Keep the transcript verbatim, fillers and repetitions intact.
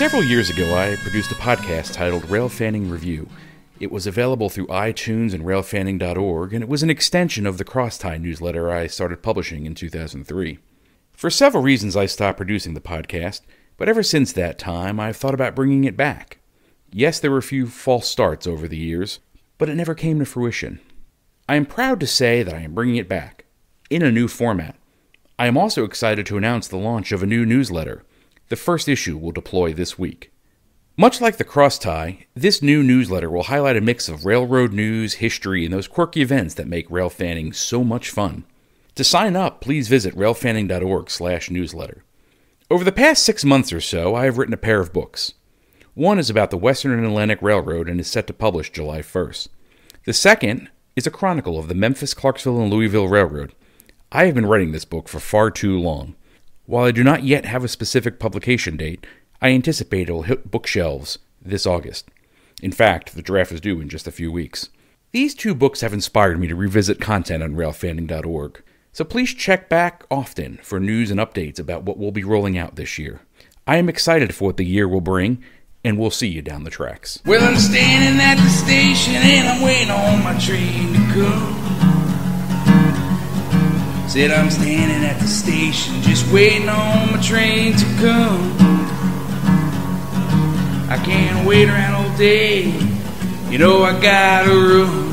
Several years ago, I produced a podcast titled Rail Fanning Review. It was available through iTunes and rail fanning dot org, and it was an extension of the Crosstie newsletter I started publishing in two thousand three. For several reasons, I stopped producing the podcast, but ever since that time, I've thought about bringing it back. Yes, there were a few false starts over the years, but it never came to fruition. I am proud to say that I am bringing it back, in a new format. I am also excited to announce the launch of a new newsletter. The first issue will deploy this week. Much like the Crosstie, this new newsletter will highlight a mix of railroad news, history, and those quirky events that make rail fanning so much fun. To sign up, please visit rail fanning dot org slash newsletter. Over the past six months or so, I have written a pair of books. One is about the Western and Atlantic Railroad and is set to publish July first. The second is a chronicle of the Memphis, Clarksville, and Louisville Railroad. I have been writing this book for far too long. While I do not yet have a specific publication date, I anticipate it will hit bookshelves this August. In fact, the draft is due in just a few weeks. These two books have inspired me to revisit content on rail fanning dot org, so please check back often for news and updates about what we'll be rolling out this year. I am excited for what the year will bring, and we'll see you down the tracks. Well, I'm standing at the station and I'm waiting on my train to come. Said I'm standing at the station just waiting on my train to come. I can't wait around all day, you know I gotta run.